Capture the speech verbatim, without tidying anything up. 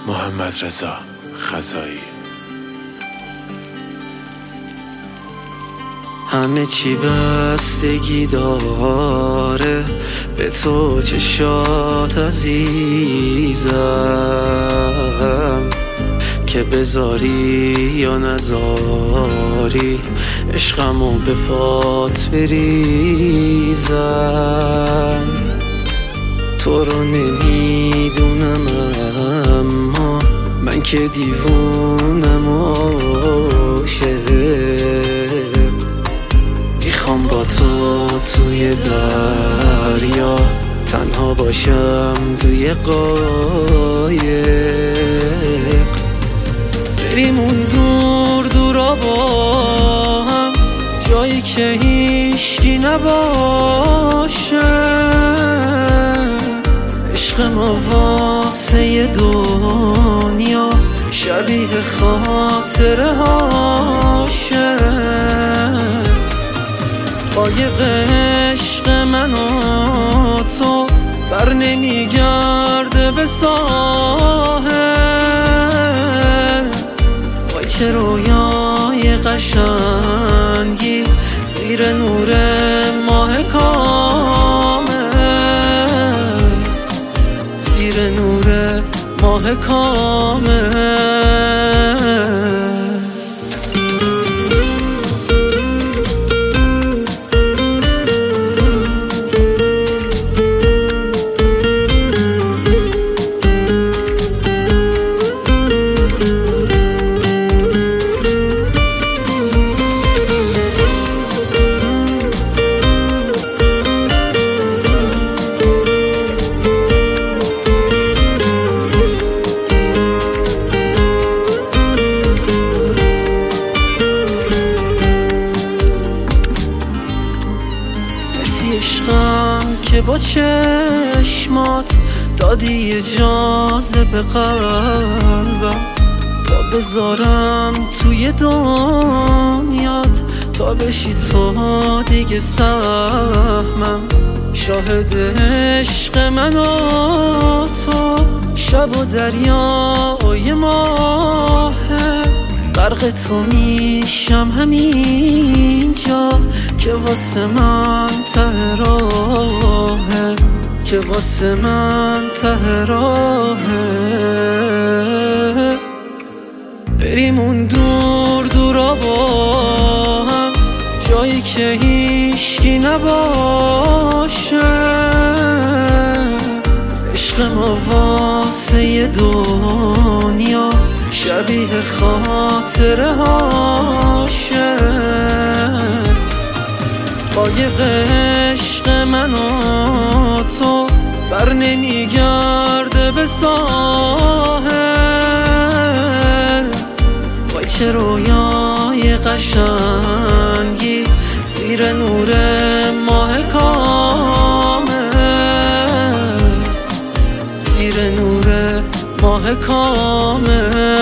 محمد رضا خزایی. همه چی بستگی داره به تو چشات عزیزم، که بذاری یا نذاری عشقمو به پات بریزم. تو رو نمیدونم اما من که دیوونم عاشق، میخوام با تو توی دریا تنها باشم توی قایق، بریم اون دور دورا با هم، جایی که هیچکی نباشه. عشق ما واسه دنیا شبیه خاطره هاشه. قایق عشق من و تو بر نمیگرده به ساحل، وای چه رویای قشنگی زیر نور ماه کامل، زیر نور ماه کامل. عشقم که با چشمات دادی اجازه به قلبم تا بذارم توی دنیات، تا بشی تو دیگه سهمم. شاهد عشق من و تو شب و دریای ماهه، غرق تو میشم همینجا که واسه من ته راهه، که واسه من ته راهه. بریم اون دور دورا با هم، جایی که هیچکی نباشه. عشق ما واسه دنیا شبیه خاطره هاشه. قایق عشق من و تو بر نمیگرده به ساحل، وای چه رویای قشنگی زیر نور ماه کامل، زیر نور ماه کامل.